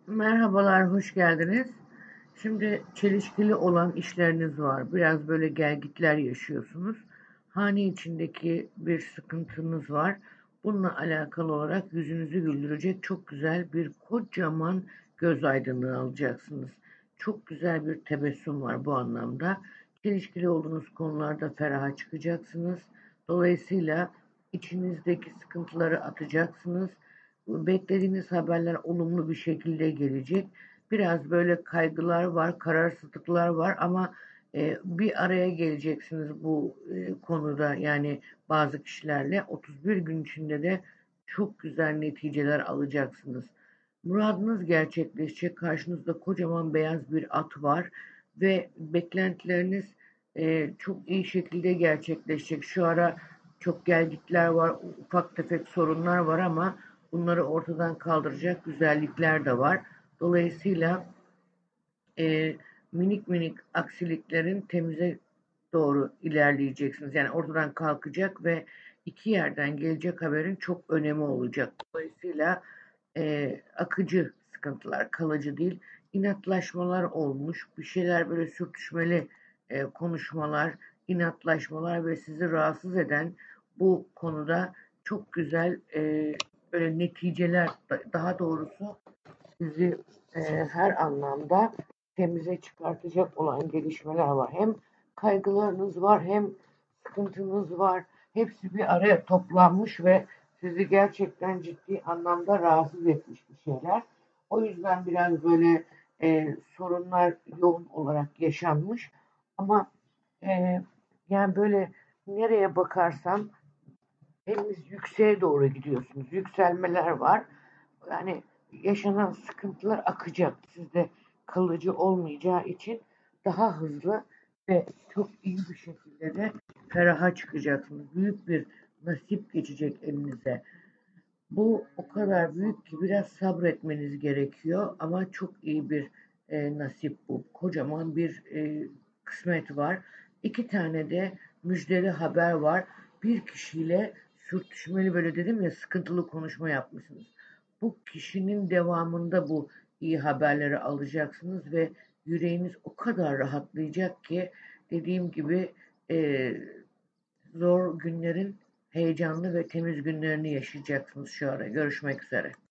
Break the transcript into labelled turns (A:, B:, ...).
A: Merhabalar, hoş geldiniz. Şimdi çelişkili olan işleriniz var. Biraz böyle gelgitler yaşıyorsunuz. Hane içindeki bir sıkıntınız var. Bununla alakalı olarak yüzünüzü güldürecek çok güzel bir kocaman göz aydınlığı alacaksınız. Çok güzel bir tebessüm var bu anlamda. Çelişkili olduğunuz konularda feraha çıkacaksınız. Dolayısıyla içinizdeki sıkıntıları atacaksınız. Beklediğiniz haberler olumlu bir şekilde gelecek. Biraz böyle kaygılar var, kararsızlıklar var ama bir araya geleceksiniz bu konuda. Yani bazı kişilerle 31 gün içinde de çok güzel neticeler alacaksınız. Muradınız gerçekleşecek. Karşınızda kocaman beyaz bir at var ve beklentileriniz çok iyi şekilde gerçekleşecek. Şu ara çok gelgitler var, ufak tefek sorunlar var ama bunları ortadan kaldıracak güzellikler de var. Dolayısıyla minik minik aksiliklerin temize doğru ilerleyeceksiniz. Yani ortadan kalkacak ve iki yerden gelecek haberin çok önemi olacak. Dolayısıyla akıcı sıkıntılar, kalıcı değil. İnatlaşmalar olmuş, bir şeyler böyle sürtüşmeli konuşmalar, inatlaşmalar ve sizi rahatsız eden bu konuda çok güzel böyle neticeler, daha doğrusu sizi her anlamda temize çıkartacak olan gelişmeler var. Hem kaygılarınız var, hem sıkıntınız var. Hepsi bir araya toplanmış ve sizi gerçekten ciddi anlamda rahatsız etmiş bir şeyler. O yüzden biraz böyle sorunlar yoğun olarak yaşanmış. Ama e, yani böyle nereye bakarsam hepimiz yükseğe doğru gidiyorsunuz. Yükselmeler var. Yani yaşanan sıkıntılar akacak. Sizde kalıcı olmayacağı için daha hızlı ve çok iyi bir şekilde de feraha çıkacaksınız. Büyük bir nasip geçecek elinize. Bu o kadar büyük ki biraz sabretmeniz gerekiyor ama çok iyi bir nasip bu. Kocaman bir kısmet var. İki tane de müjdeli haber var. Bir kişiyle sürtüşmeli böyle dedim ya sıkıntılı konuşma yapmışsınız. Bu kişinin devamında bu iyi haberleri alacaksınız ve yüreğiniz o kadar rahatlayacak ki dediğim gibi e, zor günlerin heyecanlı ve temiz günlerini yaşayacaksınız şu ara. Görüşmek üzere.